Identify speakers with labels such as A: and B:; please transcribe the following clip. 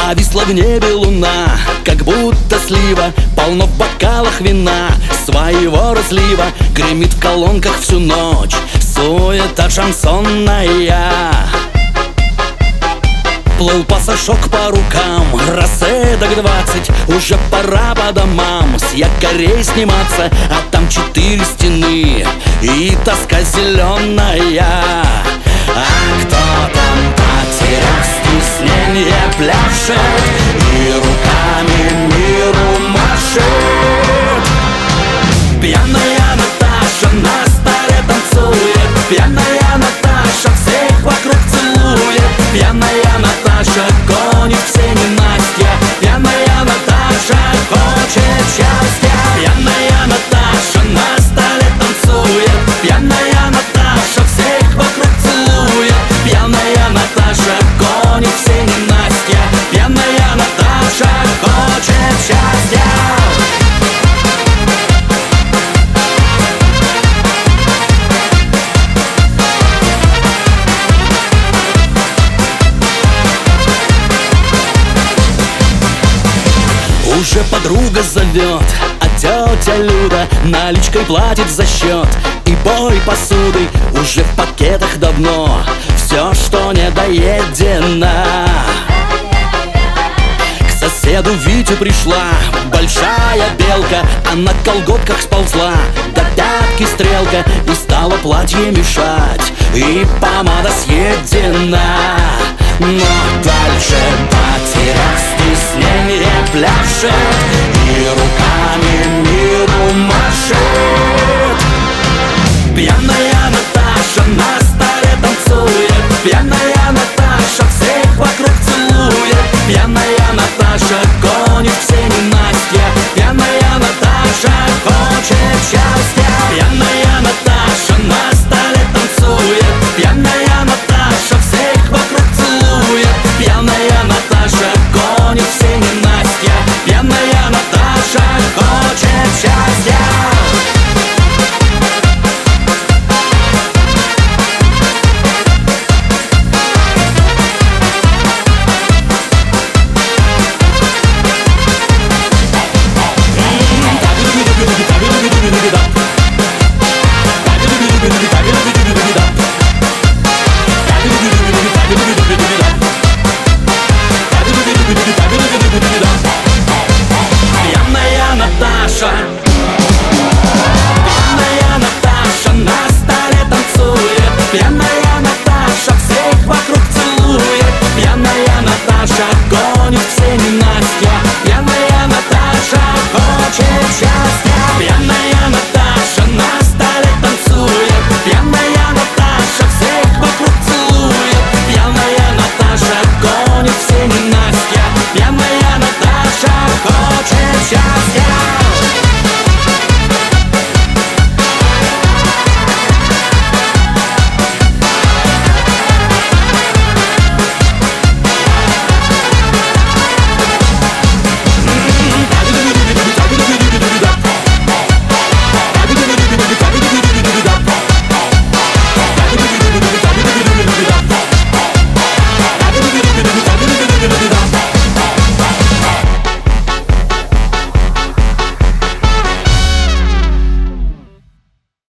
A: Повисла в небе луна, как будто слива, полно в бокалах вина своего разлива. Гремит в колонках всю ночь суета шансонная. Плыл пассажок по рукам, рассветок 20, уже пора по домам с якорей сниматься. А там 4 стены и тоска зеленая. А кто там, потеряв стеснение, пляшет и руками миру машет? Пьяная Наташа на столе танцует, пьяная Наташа всех вокруг целует. Пьяная Наташа гонит все ненастья, пьяная Наташа хочет счастья. Пьяная Наташа на столе танцует, пьяная Наташа всех вокруг целует. Пьяная Наташа гонит все ненастья, пьяная Наташа хочет счастья. Уже подруга зовет, а тетя Люда наличкой платит за счет. И бой посудой уже в пакетах давно все, что не доедено. К соседу Витю пришла большая белка, а на колготках сползла до пятки стрелка. И стала платье мешать, и помада съедена. Но дальше, потеряв стеснение, пляшет и руками миру машет. Пьяная Наташа на столе танцует, пьяная Наташа всех вокруг целует. Пьяная